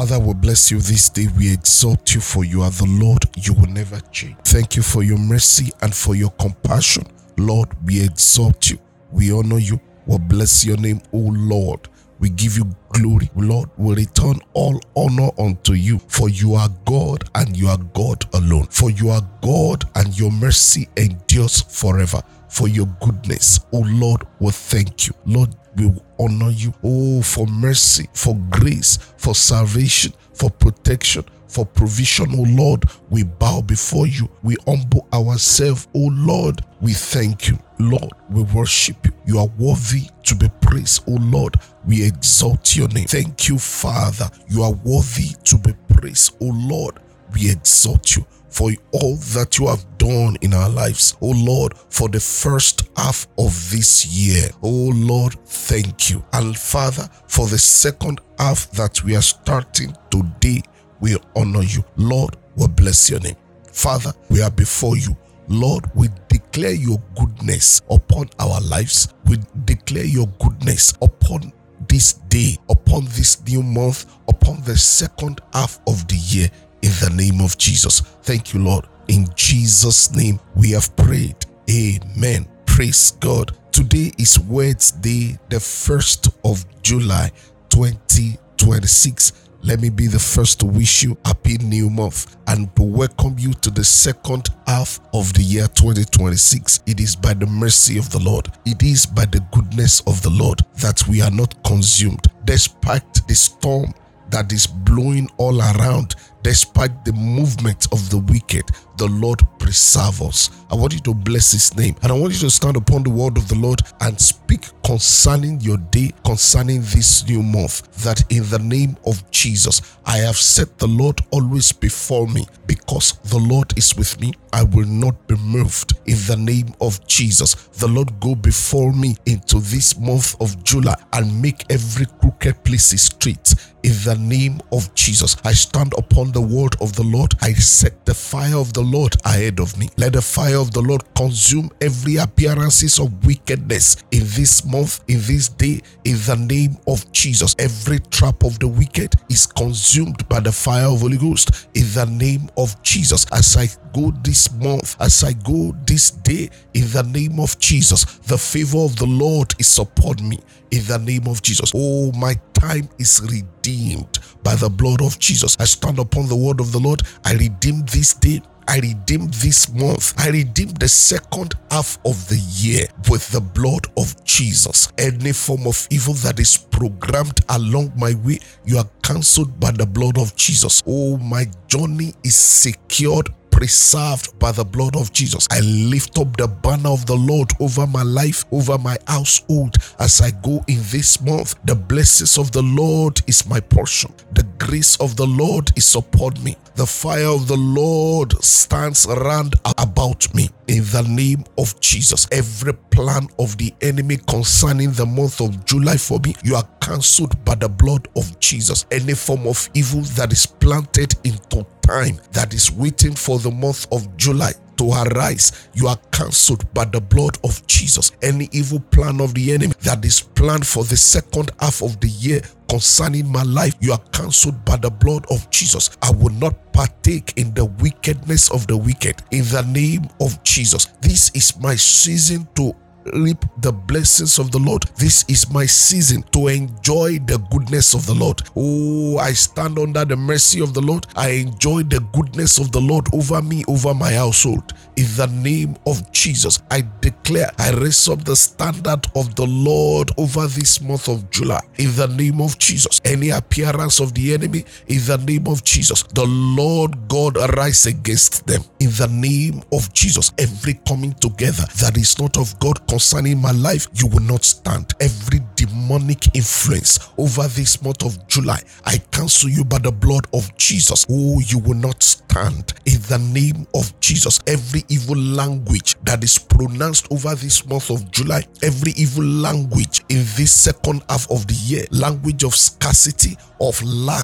Father, we bless you this day. We exalt you, for you are the Lord. You will never change. Thank you for your mercy and for your compassion. Lord, we exalt you. We honor you. We bless your name, O Lord. We give you glory. Lord, we return all honor unto you, for you are God and you are God alone. For you are God and your mercy endures forever. For your goodness, O Lord, we thank you. Lord, we will honor you. Oh, for mercy, for grace, for salvation, for protection, for provision, O Lord. We bow before you. We humble ourselves, O Lord. We thank you. Lord, we worship you. You are worthy to be praised, O Lord. We exalt your name. Thank you, Father. You are worthy to be praised, O Lord. We exalt you for all that you have done in our lives, oh Lord, for the first half of this year. Oh Lord, thank you. And Father, for the second half that we are starting today, we honor you. Lord, we bless your name. Father, we are before you. Lord, we declare your goodness upon our lives. We declare your goodness upon this day, upon this new month, upon the second half of the year. In the name of Jesus. Thank you, Lord. In Jesus' name we have prayed. Amen. Praise God. Today is Wednesday, the 1st of July, 2026. Let me be the first to wish you happy new month and to welcome you to the second half of the year 2026. It is by the mercy of the Lord. It is by the goodness of the Lord that we are not consumed. Despite the storm that is blowing all around, despite the movement of the wicked, the Lord preserve us. I want you to bless his name, and I want you to stand upon the word of the Lord and speak concerning your day, concerning this new month, that in the name of Jesus, I have set the Lord always before me. Because the Lord is with me, I will not be moved. In the name of Jesus, the Lord go before me into this month of July and make every crooked place straight. In the name of Jesus, I stand upon the word of the Lord. I set the fire of the Lord ahead of me. Let the fire of the Lord consume every appearances of wickedness in this month, in this day, in the name of Jesus. Every trap of the wicked is consumed by the fire of Holy Ghost in the name of Jesus. As I go this month, as I go this day, in the name of Jesus, the favor of the Lord is upon me in the name of Jesus. Oh, my time is redeemed by the blood of Jesus. I stand upon the word of the Lord. I redeem this day. I redeem this month. I redeem the second half of the year with the blood of Jesus. Any form of evil that is programmed along my way, you are cancelled by the blood of Jesus. Oh, my journey is secured, preserved by the blood of Jesus. I lift up the banner of the Lord over my life, over my household as I go in this month. The blessings of the Lord is my portion. The grace of the Lord is upon me. The fire of the Lord stands around about me. In the name of Jesus, every plan of the enemy concerning the month of July for me, you are cancelled by the blood of Jesus. Any form of evil that is planted into time, that is waiting for the month of July to arise, you are cancelled by the blood of Jesus. Any evil plan of the enemy that is planned for the second half of the year concerning my life, you are cancelled by the blood of Jesus. I will not partake in the wickedness of the wicked in the name of Jesus. This is my season to reap the blessings of the Lord. This is my season to enjoy the goodness of the Lord. Oh, I stand under the mercy of the Lord. I enjoy the goodness of the Lord over me, over my household. In the name of Jesus, I declare, I raise up the standard of the Lord over this month of July. In the name of Jesus, any appearance of the enemy, in the name of Jesus, the Lord God arise against them. In the name of Jesus, every coming together that is not of God concerning my life, you will not stand. Every demonic influence over this month of July, I cancel you by the blood of Jesus. Oh, you will not stand. In the name of Jesus, every evil language that is pronounced over this month of July, every evil language in this second half of the year, language of scarcity, of lack,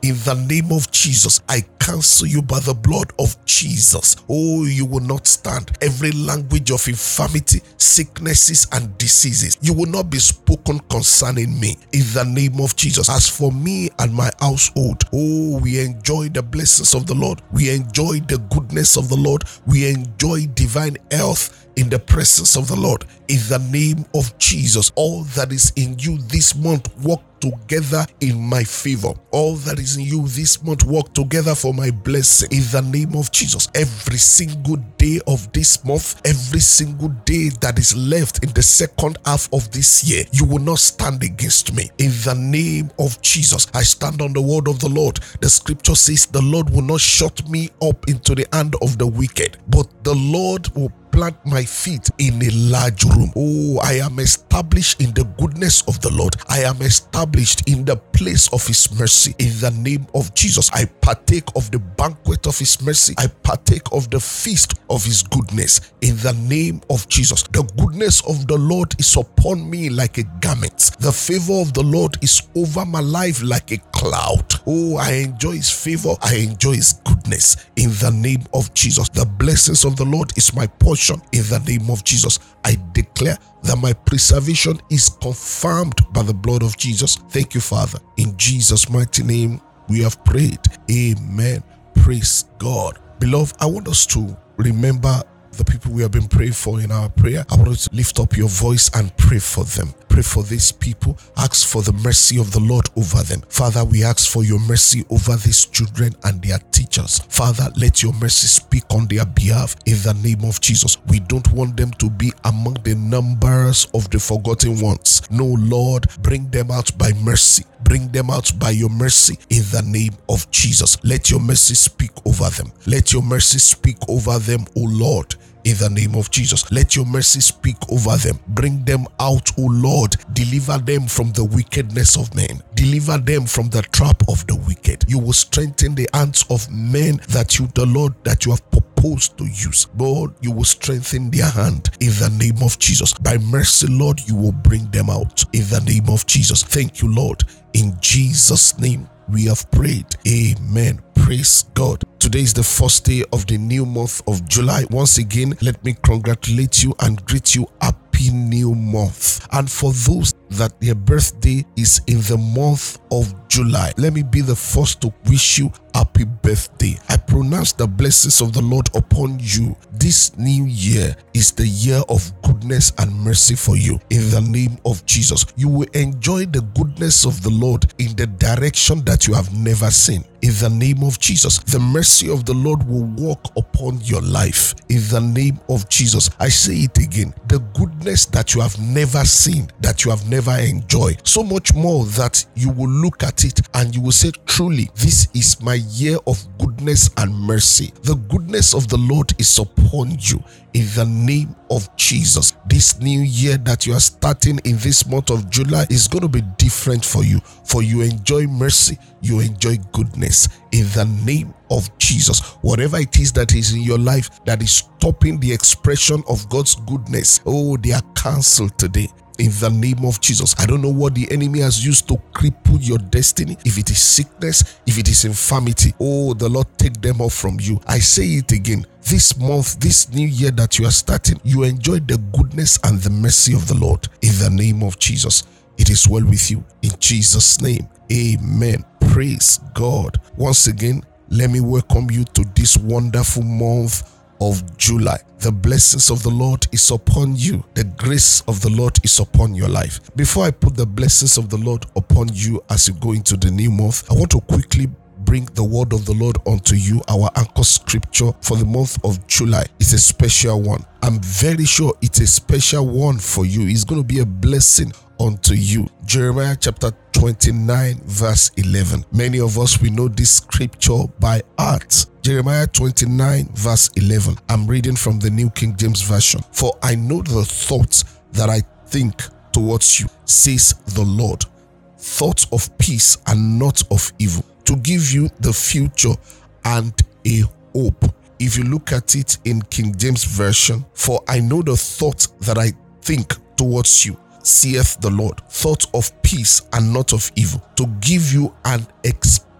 In the name of Jesus, I cancel you by the blood of Jesus. Oh, you will not stand. Every language of infirmity, sicknesses, and diseases, you will not be spoken concerning me. In the name of Jesus. As for me and my household, oh, we enjoy the blessings of the Lord. We enjoy the goodness of the Lord. We enjoy divine health in the presence of the Lord. In the name of Jesus, all that is in you this month work together in my favor. All that is in you this month work together for my blessing. In the name of Jesus, every single day of this month, every single day that is left in the second half of this year, you will not stand against me. In the name of Jesus, I stand on the word of the Lord. The scripture says the Lord will not shut me up into the hand of the wicked, but the Lord will plant my feet in a large room. Oh, I am established in the goodness of the Lord. I am established in the place of His mercy. In the name of Jesus, I partake of the banquet of His mercy. I partake of the feast of His goodness. In the name of Jesus, the goodness of the Lord is upon me like a garment. The favor of the Lord is over my life like a cloud. Oh, I enjoy His favor. I enjoy His goodness. In the name of Jesus, the blessings of the Lord is my portion. In the name of Jesus, I declare that my preservation is confirmed by the blood of Jesus. Thank you, Father. In Jesus' mighty name, we have prayed. Amen. Praise God. Beloved, I want us to remember the people we have been praying for in our prayer. I want you to lift up your voice and pray for them. Pray for these people. Ask for the mercy of the Lord over them. Father, we ask for your mercy over these children and their teachers. Father, let your mercy speak on their behalf in the name of Jesus. We don't want them to be among the numbers of the forgotten ones. No, Lord, bring them out by mercy. Bring them out by your mercy in the name of Jesus. Let your mercy speak over them. Let your mercy speak over them, O Lord. In the name of Jesus, let your mercy speak over them. Bring them out, O Lord. Deliver them from the wickedness of men. Deliver them from the trap of the wicked. You will strengthen the hands of men that you, the Lord, that you have proposed to use. Lord, you will strengthen their hand in the name of Jesus. By mercy, Lord, you will bring them out in the name of Jesus. Thank you, Lord. In Jesus' name, we have prayed. Amen. Praise God. Today is the first day of the new month of July. Once again, let me congratulate you and greet you happy new month. And for those that their birthday is in the month of July, let me be the first to wish you happy birthday. I pronounce the blessings of the Lord upon you. This new year is the year of goodness and mercy for you. In the name of Jesus, you will enjoy the goodness of the Lord in the direction that you have never seen. In the name of Jesus, the mercy of the Lord will walk upon your life. In the name of Jesus, I say it again, the goodness that you have never seen, that you have never enjoyed, so much more that you will look at it and you will say, truly, this is my year of goodness and mercy. The goodness of the Lord is upon you. In the name of Jesus, this new year that you are starting in this month of July is going to be different for you. For you enjoy mercy, you enjoy goodness. In the name of Jesus, whatever it is that is in your life that is stopping the expression of God's goodness, oh, they are cancelled today. In the name of Jesus, I don't know what the enemy has used to cripple your destiny. If it is sickness, if it is infirmity, oh, the Lord take them off from you. I say it again. This month, this new year that you are starting, you enjoy the goodness and the mercy of the Lord. In the name of Jesus, it is well with you. In Jesus' name, amen. Praise God. Once again, let me welcome you to this wonderful month of July. The blessings of the Lord is upon you. The grace of the Lord is upon your life. Before I put the blessings of the Lord upon you as you go into the new month, I want to quickly bring the word of the Lord unto you. Our anchor scripture for the month of July is a special one. I'm very sure it's a special one for you. It's going to be a blessing unto you. Jeremiah chapter 29 verse 11. Many of us, we know this scripture by heart. Jeremiah 29 verse 11. I'm reading from the New King James Version. For I know the thoughts that I think towards you, says the Lord. Thoughts of peace and not of evil, to give you the future and a hope. If you look at it in King James Version, for I know the thoughts that I think towards you, saith the Lord, thoughts of peace and not of evil, to give you an expected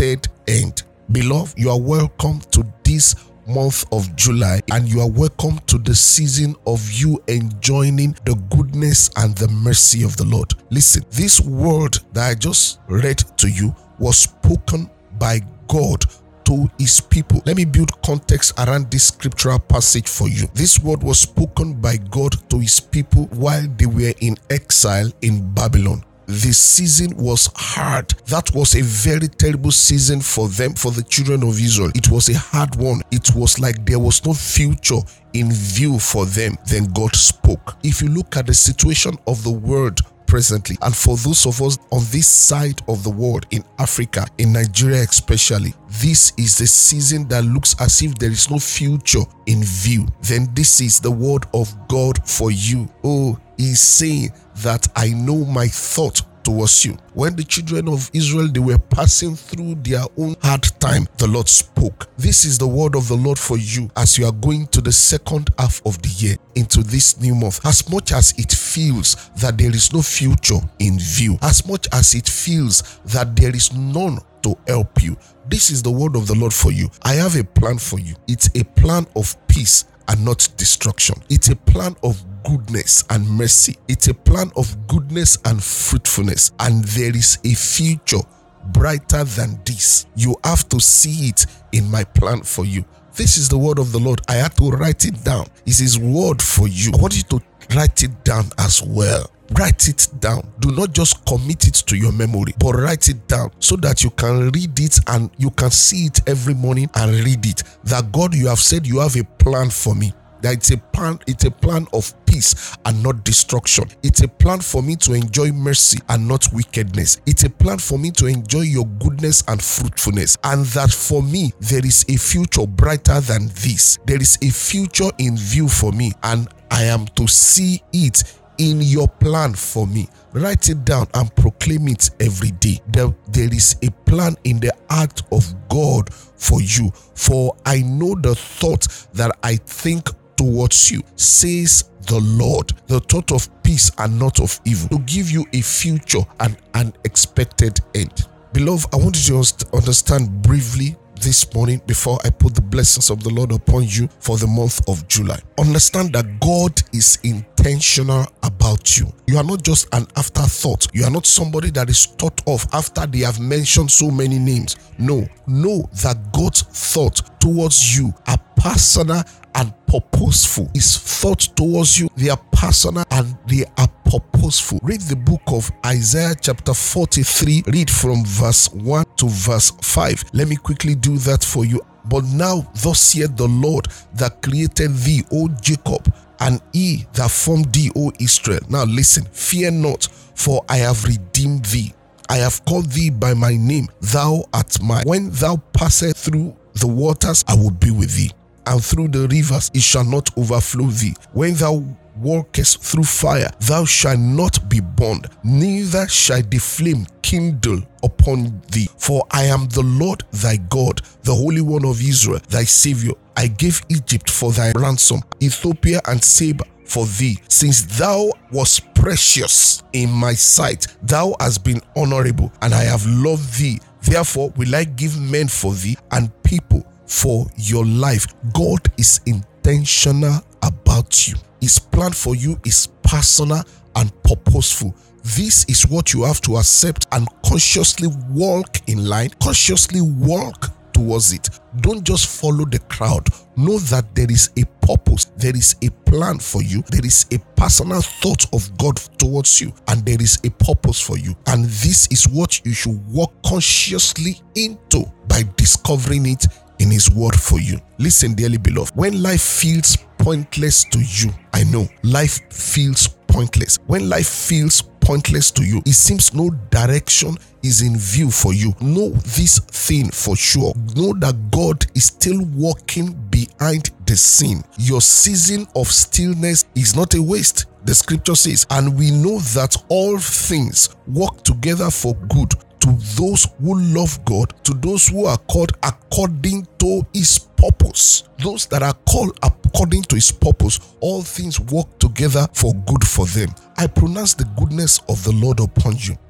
expected end. Beloved, you are welcome to this month of July, and you are welcome to the season of you enjoying the goodness and the mercy of the Lord. Listen, this word that I just read to you was spoken by God to his people. Let me build context around this scriptural passage for you. This word was spoken by God to his people while they were in exile in Babylon. The season was hard. That was a very terrible season for them, for the children of Israel. It was a hard one. It was like there was no future in view for them. Then God spoke. If you look at the situation of the world presently, and for those of us on this side of the world, in Africa, in Nigeria especially, this is the season that looks as if there is no future in view. Then this is the word of God for you. Oh, he's saying that I know my thought towards you. When the children of Israel, they were passing through their own hard time, the Lord spoke. This is the word of the Lord for you as you are going to the second half of the year, into this new month. As much as it feels that there is no future in view, as much as it feels that there is none to help you, this is the word of the Lord for you. I have a plan for you. It's a plan of peace and not destruction. It's a plan of goodness and mercy. It's a plan of goodness and fruitfulness. And there is a future brighter than this. You have to see it in my plan for you. This is the word of the Lord. I had to write it down. It's his word for you. I want you to write it down as well. Write it down. Do not just commit it to your memory, but write it down so that you can read it and you can see it every morning and read it. That God, you have said you have a plan for me. That it's a plan of peace and not destruction. It's a plan for me to enjoy mercy and not wickedness. It's a plan for me to enjoy your goodness and fruitfulness. And that for me, there is a future brighter than this. There is a future in view for me, and I am to see it in your plan for me. Write it down and proclaim it every day. There is a plan in the heart of God for you. For I know the thought that I think towards you, says the Lord, the thought of peace and not of evil, to give you a future and an expected end. Beloved, I want you to understand briefly this morning before I put the blessings of the Lord upon you for the month of July. Understand that God is intentional about you. You are not just an afterthought. You are not somebody that is thought of after they have mentioned so many names. No, know that God's thought towards you are personal and purposeful. His thoughts towards you, they are personal and they are purposeful. Read the book of Isaiah chapter 43. Read from verse 1 to verse 5. Let me quickly do that for you. But now thus saith the Lord that created thee, O Jacob, and he that formed thee, O Israel. Now listen, fear not, for I have redeemed thee. I have called thee by my name, thou art mine. When thou passest through the waters, I will be with thee, and through the rivers it shall not overflow thee. When thou walkest through fire, thou shalt not be burned, neither shall the flame kindle upon thee. For I am the Lord thy God, the Holy One of Israel, thy Savior. I gave Egypt for thy ransom, Ethiopia and Seba for thee. Since thou wast precious in my sight, thou hast been honorable, and I have loved thee. Therefore will I give men for thee, and people for your life. God is intentional about you. His plan for you is personal and purposeful. This is what you have to accept and consciously walk in line, consciously walk towards it. Don't just follow the crowd. Know that there is a purpose, there is a plan for you, there is a personal thought of God towards you, and there is a purpose for you. And this is what you should walk consciously into by discovering it in his word for you. Listen, dearly beloved, when life feels pointless to you, I know life feels pointless. When life feels pointless to you, it seems no direction is in view for you. Know this thing for sure. Know that God is still working behind the scene. Your season of stillness is not a waste. The scripture says, and we know that all things work together for good to those who love God, to those who are called according to his purpose. Those that are called according to his purpose, all things work together for good for them. I pronounce the goodness of the Lord upon you.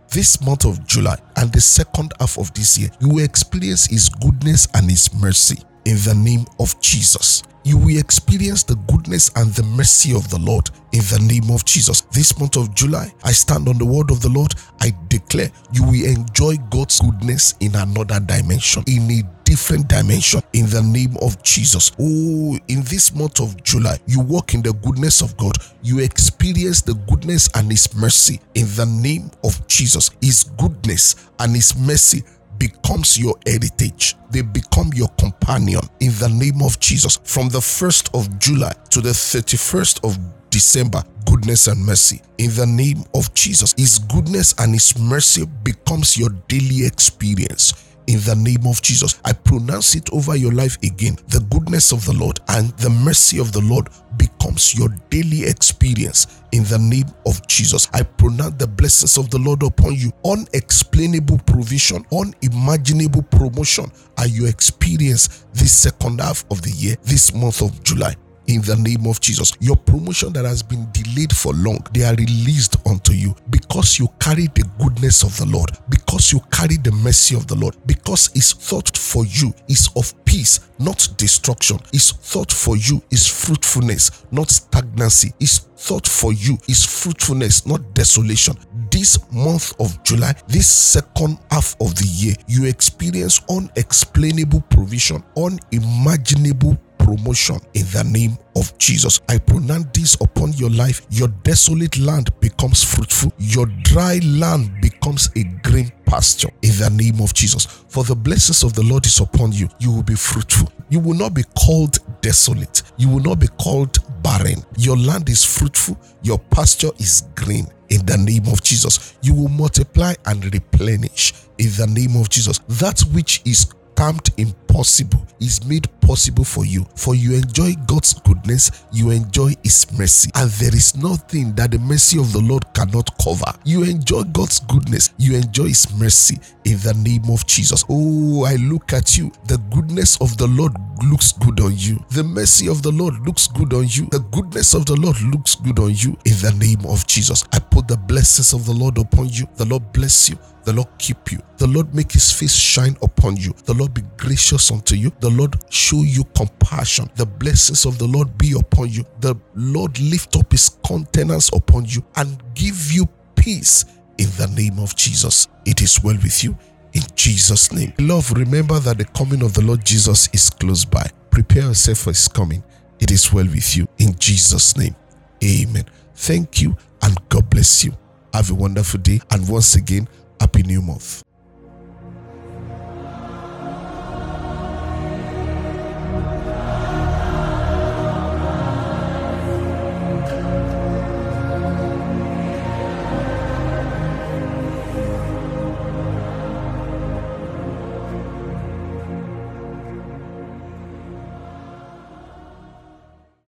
this month of July and the second half of this year, you will experience His goodness and His mercy in the name of Jesus. You will experience the goodness and the mercy of the Lord in the name of Jesus. This month of July, I stand on the word of the Lord. I declare you will enjoy God's goodness in another dimension, in a different dimension in the name of Jesus. Oh, in this month of July, you walk in the goodness of God. You experience the goodness and His mercy in the name of Jesus. His goodness and His mercy becomes your heritage. They become your companion in the name of Jesus. From the 1st of July to the 31st of December, goodness and mercy in the name of Jesus. His goodness and His mercy becomes your daily experience. In the name of Jesus, I pronounce it over your life again. The goodness of the Lord and the mercy of the Lord becomes your daily experience. In the name of Jesus, I pronounce the blessings of the Lord upon you. Unexplainable provision, unimaginable promotion are your experience this second half of the year, this month of July. In the name of Jesus, your promotion that has been delayed for long, they are released unto you because you carry the goodness of the Lord, because you carry the mercy of the Lord, because His thought for you is of peace, not destruction. His thought for you is fruitfulness, not stagnancy. His thought for you is fruitfulness, not desolation. This month of July, this second half of the year, you experience unexplainable provision, unimaginable promotion in the name of Jesus. I pronounce this upon your life. Your desolate land becomes fruitful. Your dry land becomes a green pasture in the name of Jesus. For the blessings of the Lord is upon you. You will be fruitful. You will not be called desolate. You will not be called barren. Your land is fruitful. Your pasture is green. In the name of Jesus, you will multiply and replenish. In the name of Jesus, that which is termed impossible is made possible for you. For you enjoy God's goodness, you enjoy His mercy, and there is nothing that the mercy of the Lord cannot cover. You enjoy God's goodness, you enjoy His mercy in the name of Jesus. Oh, I look at you. The goodness of the Lord looks good on you. The mercy of the Lord looks good on you. The goodness of the Lord looks good on you in the name of Jesus. I put the blessings of the Lord upon you. The Lord bless you. The Lord keep you. The Lord make His face shine upon you. The Lord be gracious unto you. The Lord show you compassion. The blessings of the Lord be upon you. The Lord lift up His countenance upon you and give you peace in the name of Jesus. It is well with you in Jesus' name. Love, remember that the coming of the Lord Jesus is close by. Prepare yourself for His coming. It is well with you in Jesus' name. Amen. Thank you and God bless you. Have a wonderful day, and once again, Happy New Month.